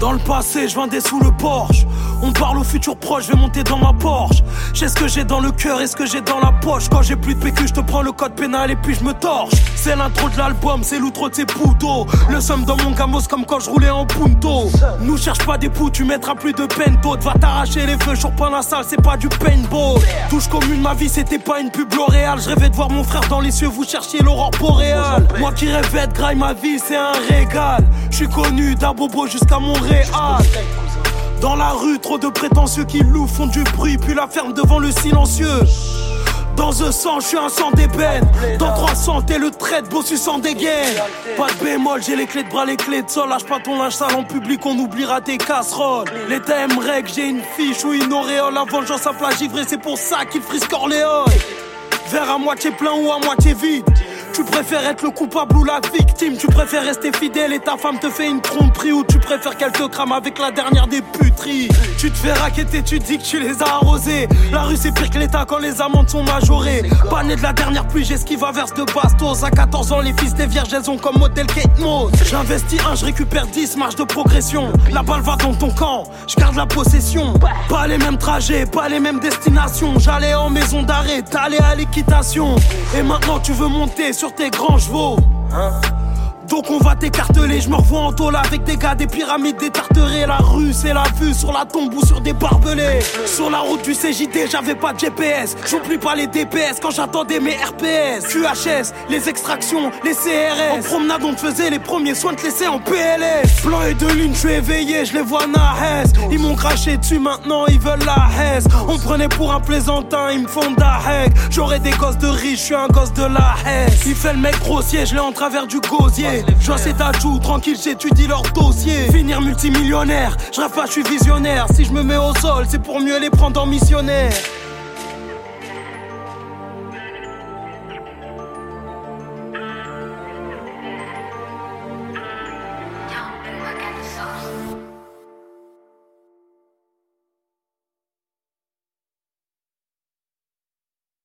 Dans le passé, je vendais sous le Porsche. On parle au futur proche, je vais monter dans ma Porsche. J'ai ce que j'ai dans le cœur et ce que j'ai dans la poche. Quand j'ai plus de PQ, je te prends le code pénal et puis je me torche. C'est l'intro de l'album, c'est l'outro de ses poutos. Le somme dans mon gamos comme quand je roulais en punto. Nous cherche pas des poux, tu mettras plus de peine d'autres. Va t'arracher les feux, chope pas la salle, c'est pas du paintball. Touche commune, ma vie c'était pas une pub L'Oréal. Je rêvais de voir mon frère dans les cieux, vous cherchiez l'aurore boréale. Moi qui rêvais de graille, ma vie c'est un régal. Je suis connu d'Abobo jusqu'à Montréal. Dans la rue, trop de prétentieux qui louent, font du bruit, puis la ferme devant le silencieux. Dans The 100, je suis un sang d'ébène. Dans 300, t'es le trait, bossu sans dégaine. Pas de bémol, j'ai les clés de bras, les clés de sol. Lâche pas ton linge sale en public, on oubliera tes casseroles. L'État aimerait que j'ai une fiche ou une auréole. La vengeance à plat givré, c'est pour ça qu'il frise Corléone. Verre à moitié plein ou à moitié vide. Tu préfères être le coupable ou la victime. Tu préfères rester fidèle et ta femme te fait une tromperie. Ou tu préfères qu'elle te crame avec la dernière des puteries. Tu te fais raqueter, tu dis que tu les as arrosés. La rue c'est pire que l'État quand les amendes sont majorées. Pas né de la dernière pluie, j'esquive à verse de bastos. À 14 ans les fils des vierges elles ont comme modèle Kate Moss. J'investis 1, je récupère 10, marge de progression. La balle va dans ton camp, je garde la possession. Pas les mêmes trajets, pas les mêmes destinations. J'allais en maison d'arrêt, t'allais à l'équitation. Et maintenant tu veux monter sur tes grands chevaux, donc on va t'écarteler. Je me revois en tôle avec des gars, des pyramides, des tarterets. La rue c'est la vue sur la tombe ou sur des barbelés. Sur la route du CJD j'avais pas de GPS. J'oublie pas les DPS quand j'attendais mes RPS. QHS, les extractions, les CRS. En promenade on te faisait les premiers soins, te laisser en PLS. Blanc et de lune, je suis éveillé, je les vois nahes. Ils m'ont craché dessus, maintenant ils veulent la haise. On me prenait pour un plaisantin, ils me font d'aheg. J'aurais des gosses de riches, je suis un gosse de la haise. Il fait le mec grossier, je l'ai en travers du gosier. J'en sais ta joue, tranquille j'étudie leur dossier. Finir multimillionnaire, je rêve pas, je suis visionnaire. Si je me mets au sol, c'est pour mieux les prendre en missionnaire.